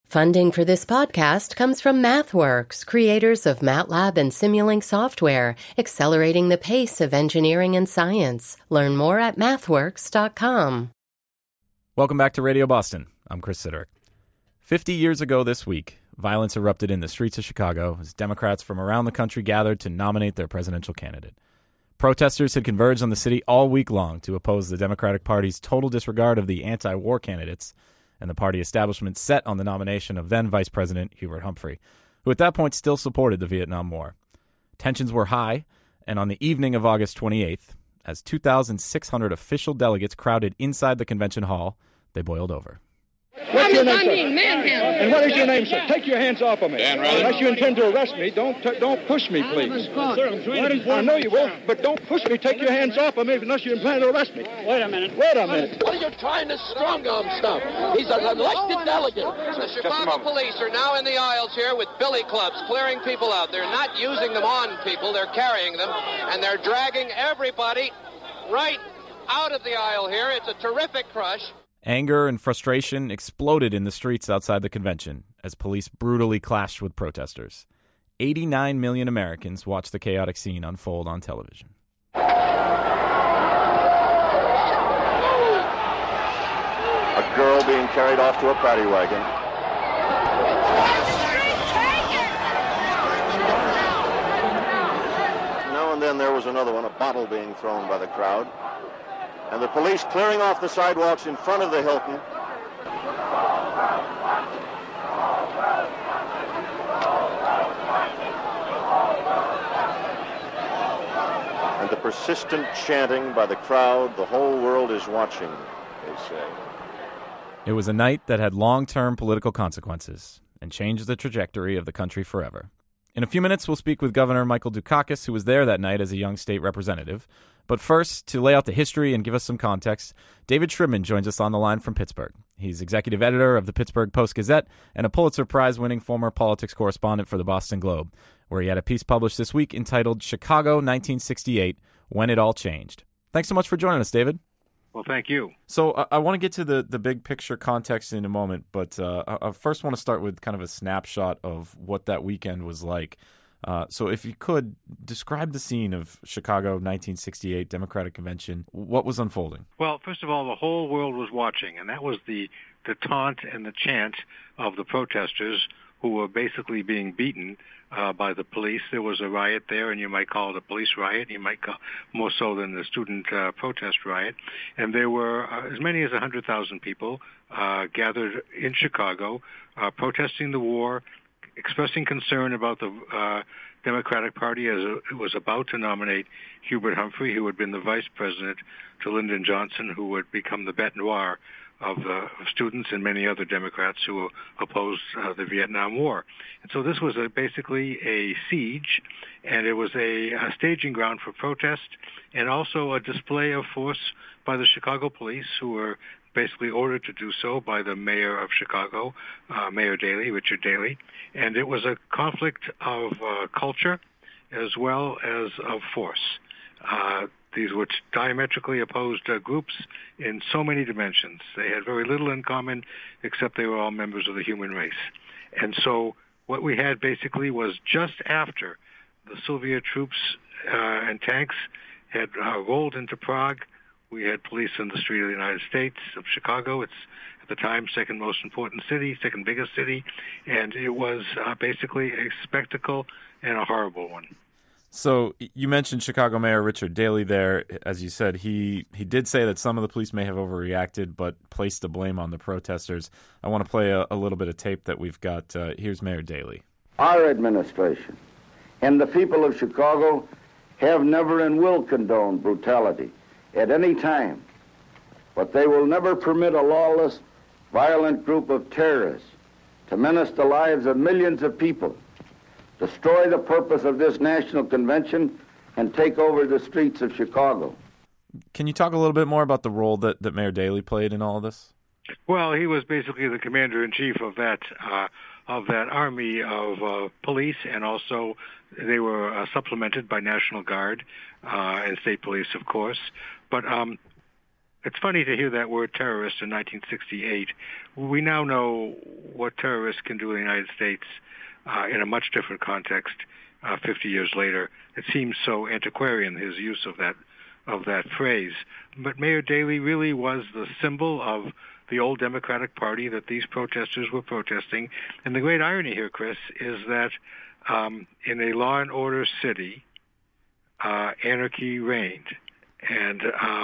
Funding for this podcast comes from MathWorks, creators of MATLAB and Simulink software, accelerating the pace of engineering and science. Learn more at mathworks.com. Welcome back to Radio Boston. I'm Chris Siderick. 50 years ago this week, violence erupted in the streets of Chicago as Democrats from around the country gathered to nominate their presidential candidate. Protesters had converged on the city all week long to oppose the Democratic Party's total disregard of the anti-war candidates and the party establishment set on the nomination of then Vice President Hubert Humphrey, who at that point still supported the Vietnam War. Tensions were high, and on the evening of August 28th, as 2,600 official delegates crowded inside the convention hall, they boiled over. What's your name, sir? And what is your name, sir? Take your hands off of me. Unless you intend to arrest me, don't push me, please. Sir, I know you will, but don't push me. Take your hands off of me unless you intend to arrest me. Wait a minute. Wait a minute. What are you trying to strong-arm stuff? He's an elected delegate. The Chicago police are now in the aisles here with billy clubs, clearing people out. They're not using them on people. They're carrying them, and they're dragging everybody right out of the aisle here. It's a terrific crush. Anger and frustration exploded in the streets outside the convention as police brutally clashed with protesters. 89 million Americans watched the chaotic scene unfold on television. A girl being carried off to a paddy wagon. Now and then there was another one, a bottle being thrown by the crowd. And the police clearing off the sidewalks in front of the Hilton. And the persistent chanting by the crowd, the whole world is watching, they say. It was a night that had long-term political consequences and changed the trajectory of the country forever. In a few minutes, we'll speak with Governor Michael Dukakis, who was there that night as a young state representative. But first, to lay out the history and give us some context, David Shribman joins us on the line from Pittsburgh. He's executive editor of the Pittsburgh Post-Gazette and a Pulitzer Prize-winning former politics correspondent for the Boston Globe, where he had a piece published this week entitled Chicago 1968, When It All Changed. Thanks so much for joining us, David. Well, thank you. So I want to get to the big picture context in a moment, but I first want to start with kind of a snapshot of what that weekend was like. So if you could, describe the scene of Chicago 1968 Democratic Convention. What was unfolding? Well, first of all, the whole world was watching, and that was the taunt and the chant of the protesters who were basically being beaten by the police. There was a riot there, and you might call it a police riot. You might call more so than the student protest riot. And there were as many as 100,000 people gathered in Chicago protesting the war, expressing concern about the Democratic Party as it was about to nominate Hubert Humphrey, who had been the vice president, to Lyndon Johnson, who would become the bête noire of students and many other Democrats who opposed the Vietnam War. And so this was basically a siege, and it was a staging ground for protest and also a display of force by the Chicago police, who were basically ordered to do so by the mayor of Chicago, Mayor Daley, Richard Daley. And it was a conflict of culture as well as of force. These were diametrically opposed groups in so many dimensions. They had very little in common, except they were all members of the human race. And so what we had basically was just after the Soviet troops and tanks had rolled into Prague, we had police in the street of the United States, of Chicago. It's, at the time, second most important city, second biggest city, and it was basically a spectacle and a horrible one. So you mentioned Chicago Mayor Richard Daley there. As you said, he did say that some of the police may have overreacted, but placed the blame on the protesters. I want to play a little bit of tape that we've got. Here's Mayor Daley. Our administration and the people of Chicago have never and will condone brutality at any time, but they will never permit a lawless, violent group of terrorists to menace the lives of millions of people, destroy the purpose of this national convention, and take over the streets of Chicago. Can you talk a little bit more about the role that Mayor Daley played in all of this? Well, he was basically the commander-in-chief of that army of police, and also they were supplemented by National Guard and state police, of course. But It's funny to hear that word terrorist in 1968. We now know what terrorists can do in the United States in a much different context 50 years later. It seems so antiquarian, his use of that phrase. But Mayor Daley really was the symbol of the old Democratic Party that these protesters were protesting. And the great irony here, Chris, is that in a law and order city, anarchy reigned. And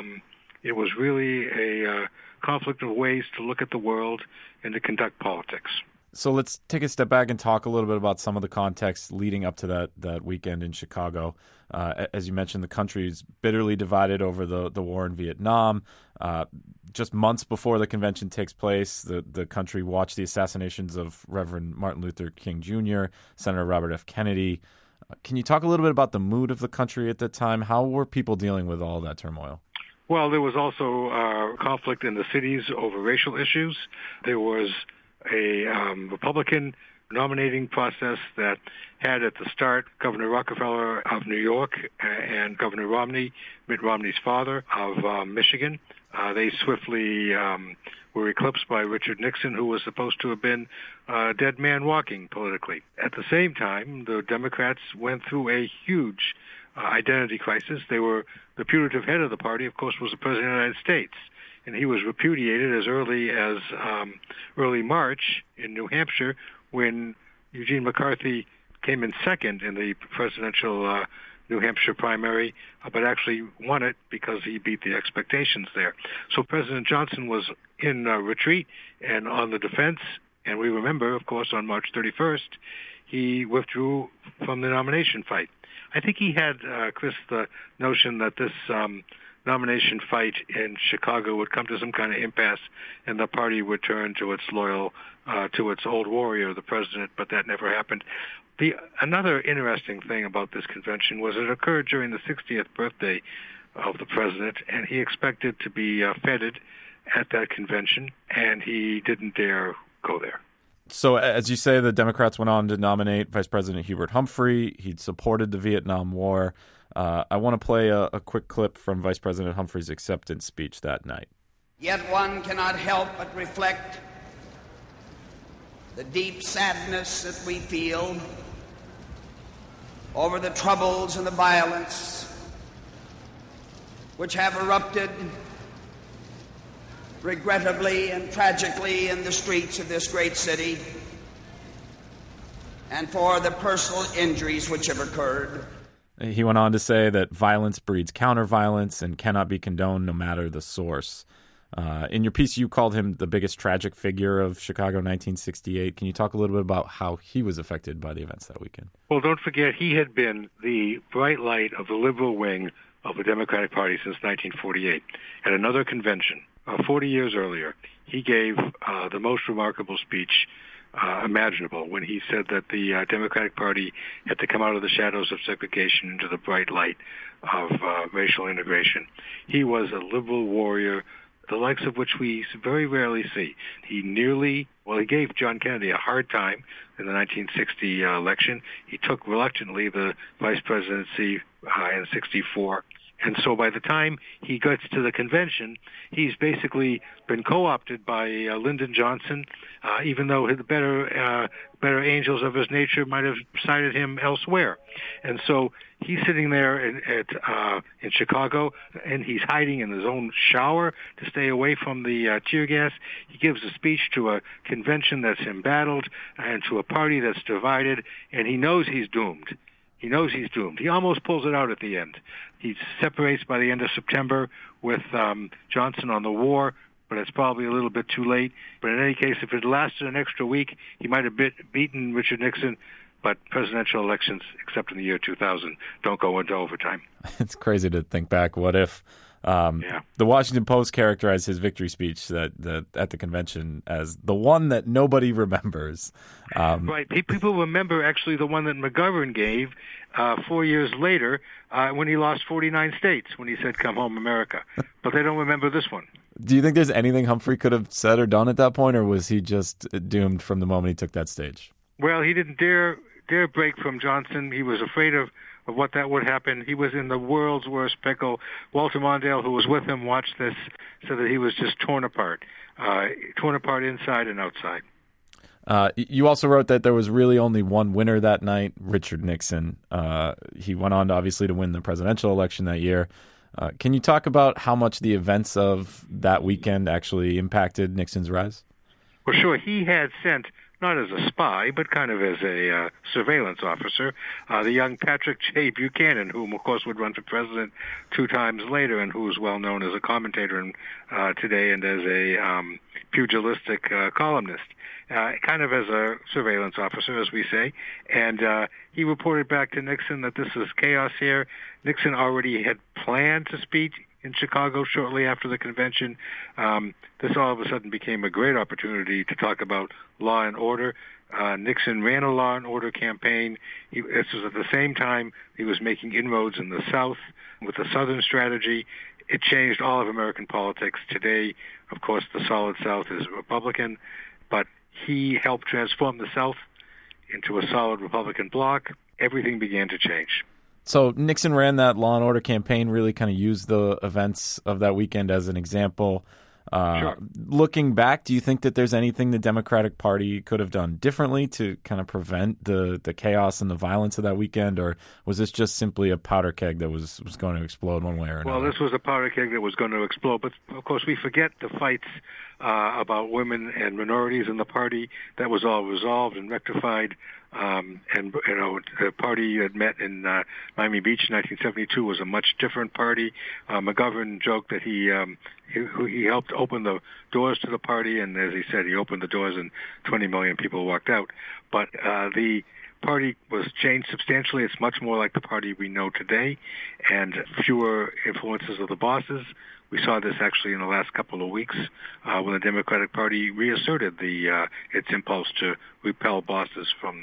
it was really a conflict of ways to look at the world and to conduct politics. So let's take a step back and talk a little bit about some of the context leading up to that weekend in Chicago. As you mentioned, the country is bitterly divided over the war in Vietnam. Just months before the convention takes place, the country watched the assassinations of Reverend Martin Luther King Jr., Senator Robert F. Kennedy. Can you talk a little bit about the mood of the country at that time? How were people dealing with all that turmoil? Well, there was also conflict in the cities over racial issues. There was a Republican nominating process that had at the start Governor Rockefeller of New York and Governor Romney, Mitt Romney's father, of Michigan. They swiftly were eclipsed by Richard Nixon, who was supposed to have been a dead man walking politically. At the same time, the Democrats went through a huge identity crisis. The putative head of the party, of course, was the President of the United States. And he was repudiated as early as early March in New Hampshire when Eugene McCarthy came in second in the presidential New Hampshire primary, but actually won it because he beat the expectations there. So President Johnson was in retreat and on the defense. And we remember, of course, on March 31st, he withdrew from the nomination fight. I think he had, Chris, the notion that this nomination fight in Chicago would come to some kind of impasse and the party would turn to its to its old warrior, the president, but that never happened. Another interesting thing about this convention was it occurred during the 60th birthday of the president, and he expected to be feted at that convention, and he didn't dare go there. So, as you say, the Democrats went on to nominate Vice President Hubert Humphrey. He'd supported the Vietnam War. I want to play a quick clip from Vice President Humphrey's acceptance speech that night. Yet one cannot help but reflect the deep sadness that we feel over the troubles and the violence which have erupted regrettably and tragically in the streets of this great city, and for the personal injuries which have occurred. He went on to say that violence breeds counter-violence and cannot be condoned no matter the source. In your piece, you called him the biggest tragic figure of Chicago 1968. Can you talk a little bit about how he was affected by the events that weekend? Well, don't forget, he had been the bright light of the liberal wing of the Democratic Party since 1948. At another convention, 40 years earlier, he gave the most remarkable speech imaginable when he said that the Democratic Party had to come out of the shadows of segregation into the bright light of racial integration. He was a liberal warrior, the likes of which we very rarely see. He gave John Kennedy a hard time in the 1960 election. He took reluctantly the vice presidency in 64. And so by the time he gets to the convention, he's basically been co-opted by Lyndon Johnson, even though the better angels of his nature might have cited him elsewhere. And so he's sitting there in Chicago, and he's hiding in his own shower to stay away from the tear gas. He gives a speech to a convention that's embattled and to a party that's divided, and he knows he's doomed. He knows he's doomed. He almost pulls it out at the end. He separates by the end of September with Johnson on the war, but it's probably a little bit too late. But in any case, if it lasted an extra week, he might have beaten Richard Nixon. But presidential elections, except in the year 2000, don't go into overtime. It's crazy to think back. What if the Washington Post characterized his victory speech at the convention as the one that nobody remembers? Right. People remember actually the one that McGovern gave 4 years later when he lost 49 states, when he said, "Come home, America." But they don't remember this one. Do you think there's anything Humphrey could have said or done at that point, or was he just doomed from the moment he took that stage? Well, he didn't dare break from Johnson. He was afraid of of what that would happen. He was in the world's worst pickle. Walter Mondale, who was with him, watched this, said that he was just torn apart inside and outside. You also wrote that there was really only one winner that night, Richard Nixon. He went on, obviously, to win the presidential election that year. Can you talk about how much the events of that weekend actually impacted Nixon's rise? Well, sure. He had sent, not as a spy, but kind of as a surveillance officer, the young Patrick J. Buchanan, whom, of course, would run for president 2 times later and who is well known as a commentator today and as a pugilistic columnist. Kind of as a surveillance officer, as we say. And he reported back to Nixon that this is chaos here. Nixon already had planned to speak in Chicago shortly after the convention. This all of a sudden became a great opportunity to talk about law and order. Nixon ran a law and order campaign. This was at the same time he was making inroads in the South with the Southern strategy. It changed all of American politics. Today, of course, the solid South is Republican, but he helped transform the South into a solid Republican bloc. Everything began to change. So Nixon ran that law and order campaign, really kind of used the events of that weekend as an example. Sure. Looking back, do you think that there's anything the Democratic Party could have done differently to kind of prevent the chaos and the violence of that weekend, or was this just simply a powder keg that was going to explode one way or another? Well, this was a powder keg that was going to explode, but of course we forget the fights about women and minorities in the party. That was all resolved and rectified. And the party that met in Miami Beach in 1972 was a much different party. McGovern joked that he helped open the doors to the party, and as he said, he opened the doors and 20 million people walked out. But the party was changed substantially. It's much more like the party we know today, and fewer influences of the bosses. We saw this actually in the last couple of weeks when the Democratic Party reasserted its impulse to repel bosses from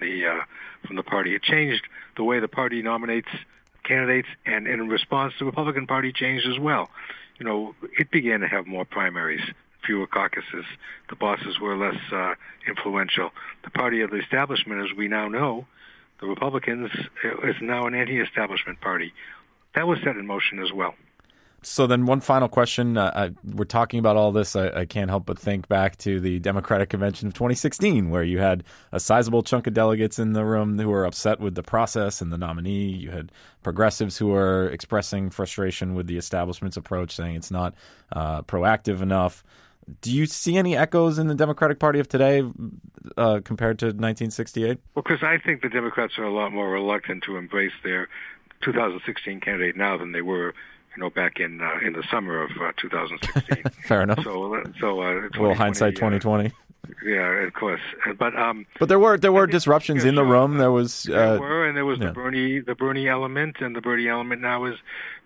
the party. It changed the way the party nominates candidates, and in response, the Republican Party changed as well. You know, it began to have more primaries, fewer caucuses. The bosses were less influential. The party of the establishment, as we now know, the Republicans, is now an anti-establishment party. That was set in motion as well. So then one final question. We're talking about all this. I can't help but think back to the Democratic Convention of 2016, where you had a sizable chunk of delegates in the room who were upset with the process and the nominee. You had progressives who were expressing frustration with the establishment's approach, saying it's not proactive enough. Do you see any echoes in the Democratic Party of today compared to 1968? Well, because I think the Democrats are a lot more reluctant to embrace their 2016 candidate now than they were back in the summer of 2016. Fair enough. So well, hindsight 2020. Yeah, of course. But there were disruptions in the room. There was the Bernie element, and the Bernie element now is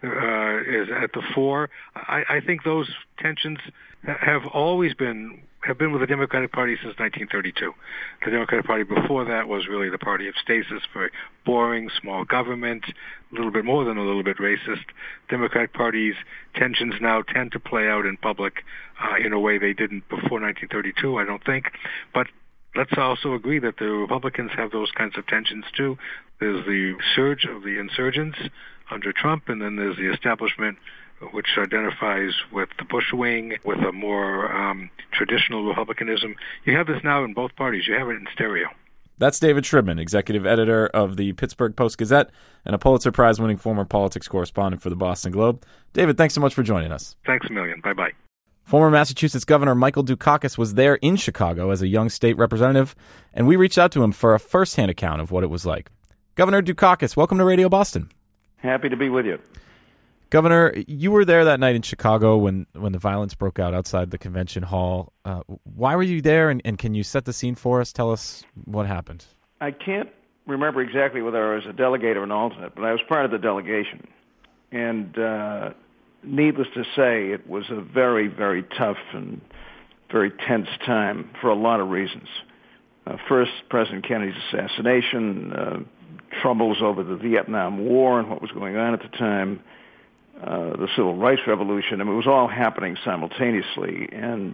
at the fore. I think those tensions have always been with the Democratic Party since 1932. The Democratic Party before that was really the party of stasis, very boring, small government, a little bit more than a little bit racist. Democratic Party's tensions now tend to play out in public in a way they didn't before 1932, I don't think. But let's also agree that the Republicans have those kinds of tensions too. There's the surge of the insurgents under Trump, and then there's the establishment, which identifies with the Bush wing, with a more traditional republicanism. You have this now in both parties. You have it in stereo. That's David Shribman, executive editor of the Pittsburgh Post-Gazette and a Pulitzer Prize-winning former politics correspondent for the Boston Globe. David, thanks so much for joining us. Thanks a million. Bye-bye. Former Massachusetts Governor Michael Dukakis was there in Chicago as a young state representative, and we reached out to him for a first-hand account of what it was like. Governor Dukakis, welcome to Radio Boston. Happy to be with you. Governor, you were there that night in Chicago when the violence broke out outside the convention hall. Why were you there, and can you set the scene for us? Tell us what happened. I can't remember exactly whether I was a delegate or an alternate, but I was part of the delegation. And needless to say, it was a very, very tough and very tense time for a lot of reasons. First, President Kennedy's assassination, troubles over the Vietnam War and what was going on at the time, the Civil Rights Revolution. I mean, it was all happening simultaneously, and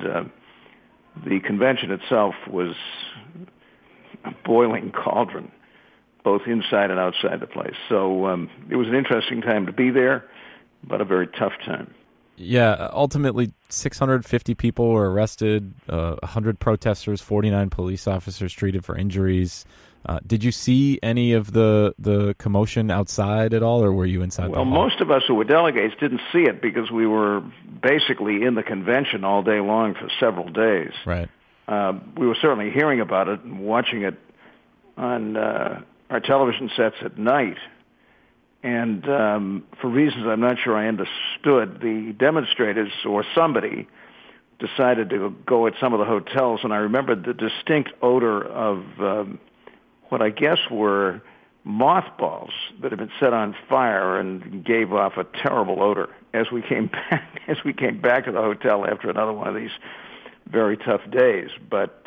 the convention itself was a boiling cauldron. both inside and outside the place. So it was an interesting time to be there, but a very tough time. Yeah, ultimately 650 people were arrested, 100 protesters, 49 police officers treated for injuries. Did you see any of the commotion outside at all, or were you inside the hall? Well, most of us who were delegates didn't see it because we were basically in the convention all day long for several days. Right. We were certainly hearing about it and watching it on our television sets at night. And for reasons I'm not sure I understood, the demonstrators or somebody decided to go at some of the hotels, and I remember the distinct odor of what I guess were mothballs that had been set on fire and gave off a terrible odor as we came back to the hotel after another one of these very tough days. But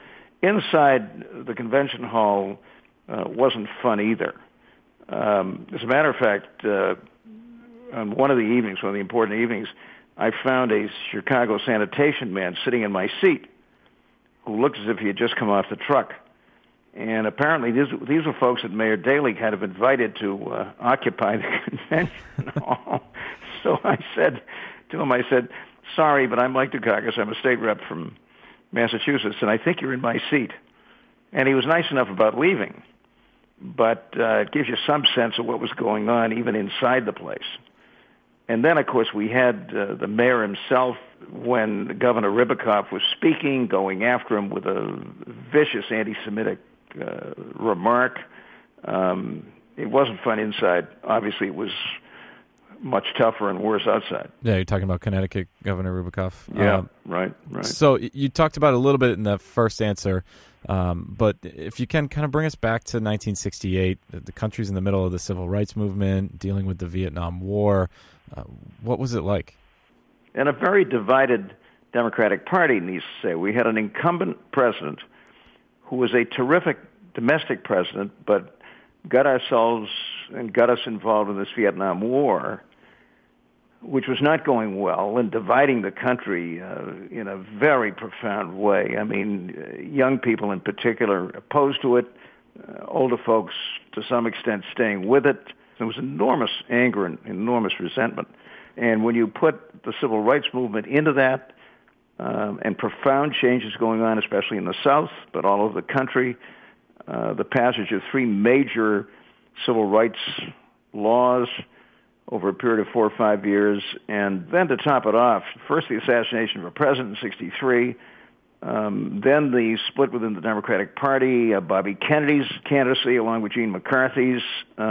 inside the convention hall wasn't fun either. As a matter of fact, on one of the evenings, one of the important evenings, I found a Chicago sanitation man sitting in my seat who looked as if he had just come off the truck. And apparently these were folks that Mayor Daley had invited to occupy the convention hall. So I said to him, sorry, but I'm Mike Dukakis. I'm a state rep from Massachusetts, and I think you're in my seat. And he was nice enough about leaving. But it gives you some sense of what was going on even inside the place. And then, of course, we had the mayor himself, when Governor Ribicoff was speaking, going after him with a vicious anti-Semitic remark. It wasn't fun inside. Obviously, it was much tougher and worse outside. Yeah, you're talking about Connecticut Governor Ribicoff. Yeah, right. So you talked about it a little bit in the first answer, but if you can kind of bring us back to 1968, the country's in the middle of the civil rights movement, dealing with the Vietnam War. What was it like? And a very divided Democratic Party, needs to say. We had an incumbent president who was a terrific domestic president, but got us involved in this Vietnam War, which was not going well and dividing the country in a very profound way. I mean, young people in particular opposed to it, older folks to some extent staying with it. There was enormous anger and enormous resentment. And when you put the civil rights movement into that, and profound changes going on, especially in the South, but all over the country, the passage of 3 major civil rights laws over a period of 4 or 5 years, and then to top it off, first the assassination of a president in 1963, then the split within the Democratic Party, Bobby Kennedy's candidacy along with Gene McCarthy's,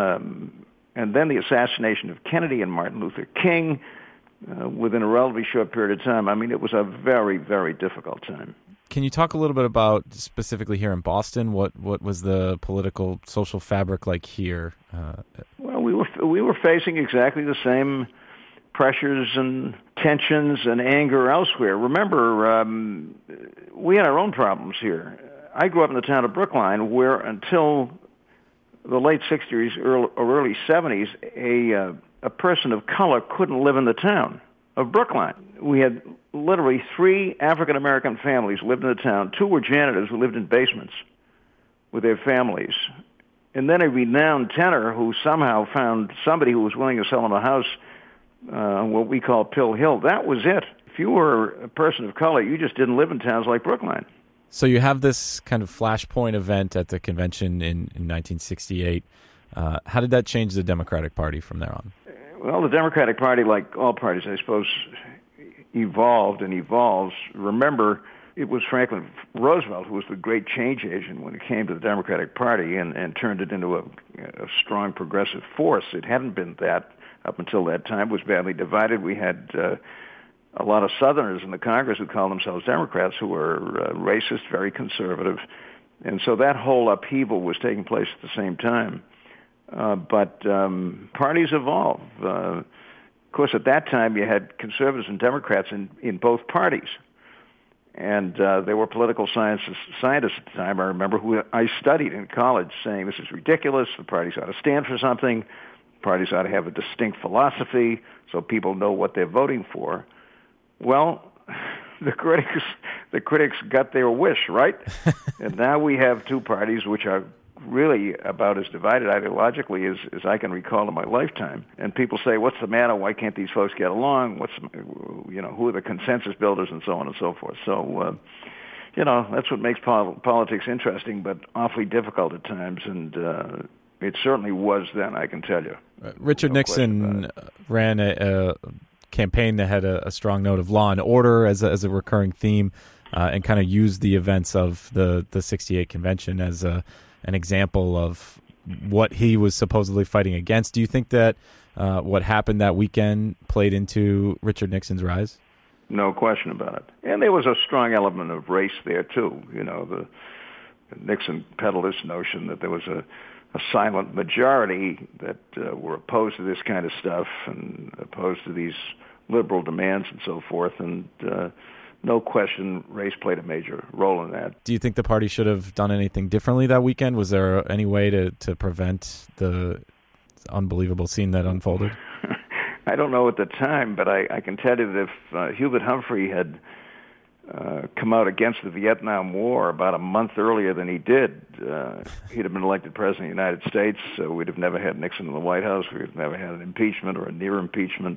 and then the assassination of Kennedy and Martin Luther King within a relatively short period of time. I mean, it was a very, very difficult time. Can you talk a little bit about, specifically here in Boston, what was the political, social fabric like here? Well, we were facing exactly the same pressures and tensions and anger elsewhere. Remember, we had our own problems here. I grew up in the town of Brookline, where until the late 60s or early 70s, a person of color couldn't live in the town of Brookline. We had literally 3 African-American families lived in the town. 2 were janitors who lived in basements with their families. And then a renowned tenor who somehow found somebody who was willing to sell him a house, what we call Pill Hill. That was it. If you were a person of color, you just didn't live in towns like Brookline. So you have this kind of flashpoint event at the convention in 1968. How did that change the Democratic Party from there on? Well, the Democratic Party, like all parties, I suppose, evolved and evolves. Remember, it was Franklin Roosevelt who was the great change agent when it came to the Democratic Party and turned it into a strong progressive force. It hadn't been that up until that time. It was badly divided. We had a lot of Southerners in the Congress who called themselves Democrats who were racist, very conservative. And so that whole upheaval was taking place at the same time. But parties evolve. Of course, at that time, you had conservatives and Democrats in both parties. And there were political scientists at the time, I remember, who I studied in college, saying this is ridiculous, the parties ought to stand for something, parties ought to have a distinct philosophy so people know what they're voting for. Well, the critics got their wish, right? And now we have 2 parties which are really about as divided ideologically as I can recall in my lifetime. And people say, what's the matter? Why can't these folks get along? Who are the consensus builders, and so on and so forth. So, that's what makes politics interesting, but awfully difficult at times. And it certainly was then, I can tell you. Richard Nixon ran a campaign that had a strong note of law and order as a recurring theme, and kind of used the events of the 68 convention as an example of what he was supposedly fighting against. Do you think that what happened that weekend played into Richard Nixon's rise? No question about it. And there was a strong element of race there, too. Nixon peddled this notion that there was a silent majority that were opposed to this kind of stuff and opposed to these liberal demands and so forth. And no question, race played a major role in that. Do you think the party should have done anything differently that weekend? Was there any way to prevent the unbelievable scene that unfolded? I don't know at the time, but I can tell you that if Hubert Humphrey had come out against the Vietnam War about a month earlier than he did, he'd have been elected president of the United States. We'd have never had Nixon in the White House. We'd have never had an impeachment or a near impeachment.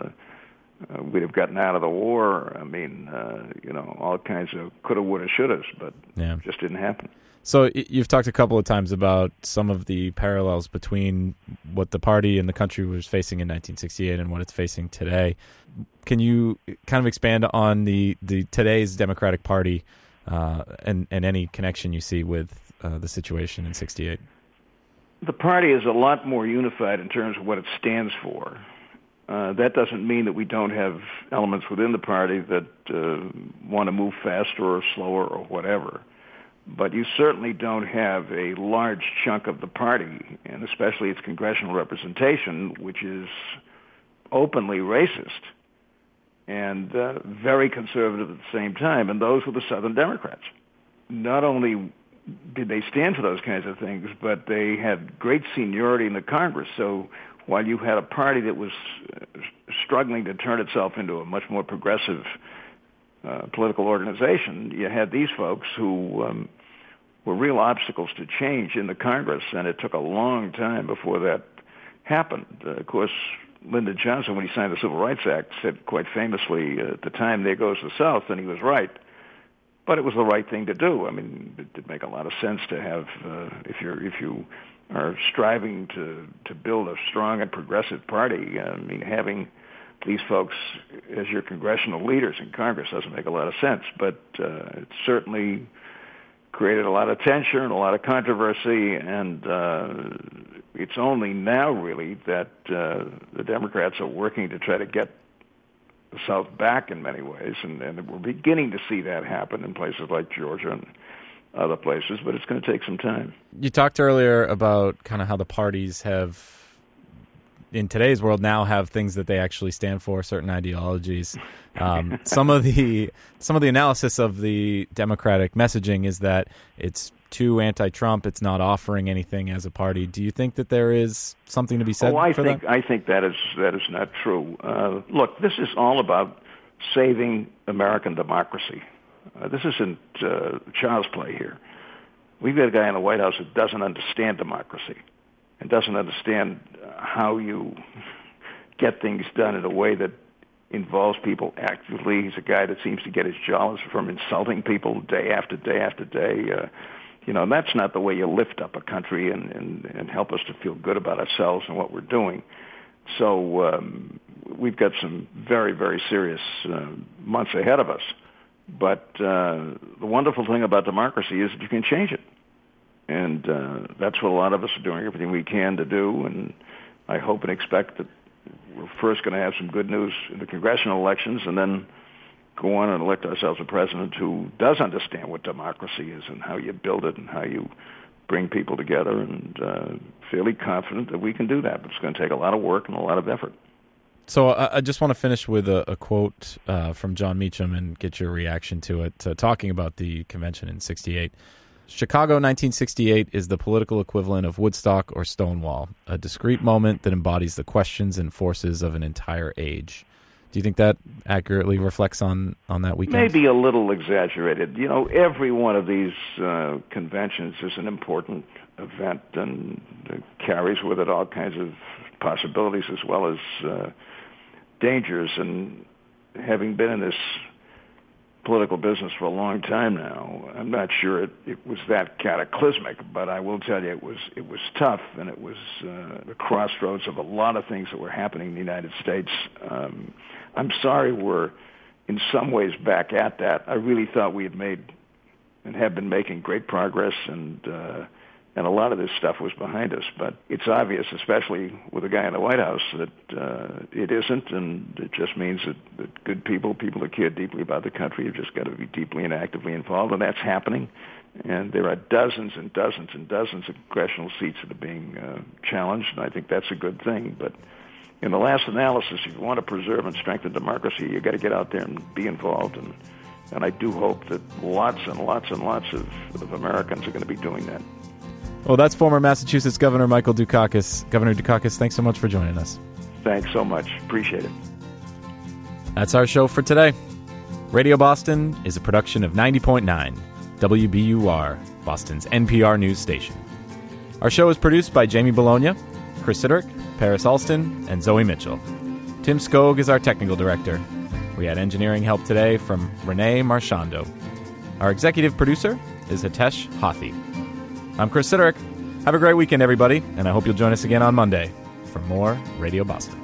We'd have gotten out of the war. I mean, all kinds of coulda, woulda, shouldas, but it just didn't happen. So you've talked a couple of times about some of the parallels between what the party and the country was facing in 1968 and what it's facing today. Can you kind of expand on the today's Democratic Party and any connection you see with the situation in 68? The party is a lot more unified in terms of what it stands for. That doesn't mean that we don't have elements within the party that want to move faster or slower or whatever. But you certainly don't have a large chunk of the party, and especially its congressional representation, which is openly racist and very conservative at the same time, and those were the Southern Democrats. Not only did they stand for those kinds of things, but they had great seniority in the Congress. So while you had a party that was struggling to turn itself into a much more progressive political organization, you had these folks who were real obstacles to change in the Congress, and it took a long time before that happened. Of course, Lyndon Johnson, when he signed the Civil Rights Act, said quite famously at the time, "There goes the South," and he was right. But it was the right thing to do. I mean, it did make a lot of sense to have, if you are striving to build a strong and progressive party, I mean, having these folks as your congressional leaders in Congress doesn't make a lot of sense, but it certainly created a lot of tension and a lot of controversy, and it's only now really that the Democrats are working to try to get the South back in many ways, and we're beginning to see that happen in places like Georgia and other places, but it's going to take some time. You talked earlier about kind of how the parties have, in today's world, now have things that they actually stand for, certain ideologies. Some of the analysis of the Democratic messaging is that it's too anti-Trump. It's not offering anything as a party. Do you think that there is something to be said for that? I think that is not true. Look, this is all about saving American democracy. This isn't child's play here. We've got a guy in the White House that doesn't understand democracy and doesn't understand how you get things done in a way that involves people actively. He's a guy that seems to get his jollies from insulting people day after day after day. And that's not the way you lift up a country and help us to feel good about ourselves and what we're doing. So we've got some very, very serious months ahead of us. But the wonderful thing about democracy is that you can change it. And that's what a lot of us are doing, everything we can to do. And I hope and expect that we're first going to have some good news in the congressional elections and then go on and elect ourselves a president who does understand what democracy is and how you build it and how you bring people together, and fairly confident that we can do that. But it's going to take a lot of work and a lot of effort. So I just want to finish with a quote from John Meacham and get your reaction to it, talking about the convention in 68. Chicago 1968 is the political equivalent of Woodstock or Stonewall, a discrete moment that embodies the questions and forces of an entire age. Do you think that accurately reflects on that weekend? Maybe a little exaggerated. Every one of these conventions is an important event and carries with it all kinds of possibilities as well as dangers. And having been in this political business for a long time now, I'm not sure it was that cataclysmic, but I will tell you it was tough, and it was the crossroads of a lot of things that were happening in the United States. I'm sorry we're in some ways back at that. I really thought we had made and have been making great progress, and a lot of this stuff was behind us. But it's obvious, especially with a guy in the White House, that it isn't, and it just means that good people that care deeply about the country, have just got to be deeply and actively involved, and that's happening. And there are dozens and dozens and dozens of congressional seats that are being challenged, and I think that's a good thing. But in the last analysis, if you want to preserve and strengthen democracy, you've got to get out there and be involved. And I do hope that lots and lots and lots of Americans are going to be doing that. Well, that's former Massachusetts Governor Michael Dukakis. Governor Dukakis, thanks so much for joining us. Thanks so much. Appreciate it. That's our show for today. Radio Boston is a production of 90.9 WBUR, Boston's NPR news station. Our show is produced by Jamie Bologna, Chris Siderick, Paris Alston, and Zoe Mitchell. Tim Skog is our technical director. We had engineering help today from Renee Marchando. Our executive producer is Hitesh Hathi. I'm Chris Siderick. Have a great weekend, everybody, and I hope you'll join us again on Monday for more Radio Boston.